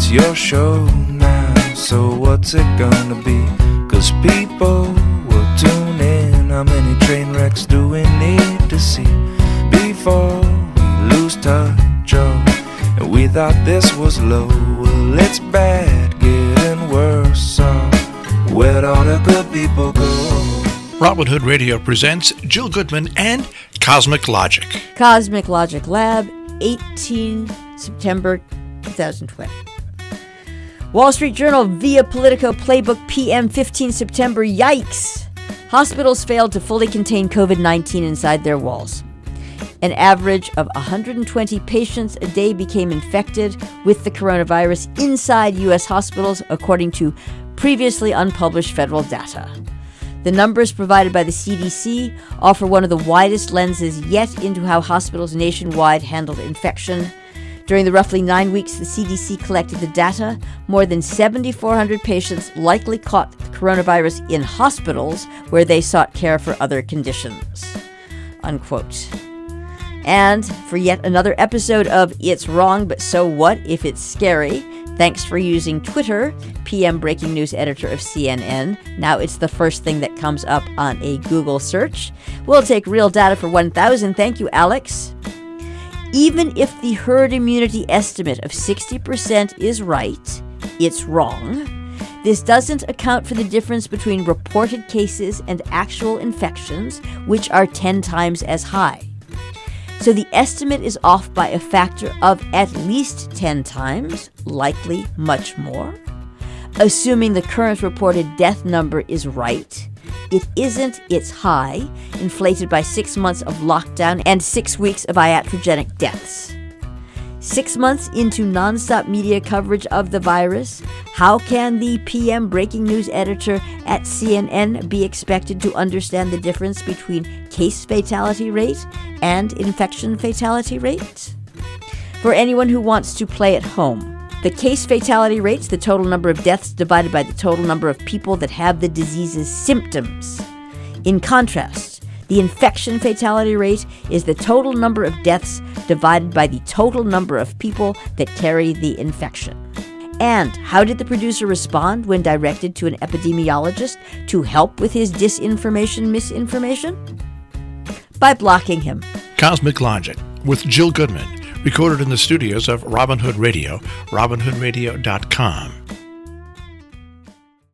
It's your show now, so what's it gonna be? 'Cause people will tune in. How many train wrecks do we need to see before we lose touch? Oh, and we thought this was low. Well, it's bad, getting worse. So where'd all the good people go? Robin Hood Radio presents Jill Goodman and Cosmic Logic. Cosmic Logic Lab, 18 September 2020. Wall Street Journal via Politico Playbook PM 15 September. Yikes! Hospitals failed to fully contain COVID-19 inside their walls. An average of 120 patients a day became infected with the coronavirus inside U.S. hospitals, according to previously unpublished federal data. The numbers provided by the CDC offer one of the widest lenses yet into how hospitals nationwide handled infection. During the roughly 9 weeks the CDC collected the data, more than 7,400 patients likely caught the coronavirus in hospitals where they sought care for other conditions. Unquote. And for yet another episode of It's Wrong, But So What If It's Scary, thanks for using Twitter, PM Breaking News Editor of CNN. Now it's the first thing that comes up on a Google search. We'll take real data for 1,000. Thank you, Alex. Even if the herd immunity estimate of 60% is right, it's wrong. This doesn't account for the difference between reported cases and actual infections, which are 10 times as high. So the estimate is off by a factor of at least 10 times, likely much more. Assuming the current reported death number is right, it isn't, it's high, inflated by 6 months of lockdown and 6 weeks of iatrogenic deaths. 6 months into nonstop media coverage of the virus, how can the PM Breaking News Editor at CNN be expected to understand the difference between case fatality rate and infection fatality rate? For anyone who wants to play at home, the case fatality rate's the total number of deaths divided by the total number of people that have the disease's symptoms. In contrast, the infection fatality rate is the total number of deaths divided by the total number of people that carry the infection. And how did the producer respond when directed to an epidemiologist to help with his misinformation? By blocking him. Cosmic Logic with Jill Goodman, recorded in the studios of Robin Hood Radio, robinhoodradio.com.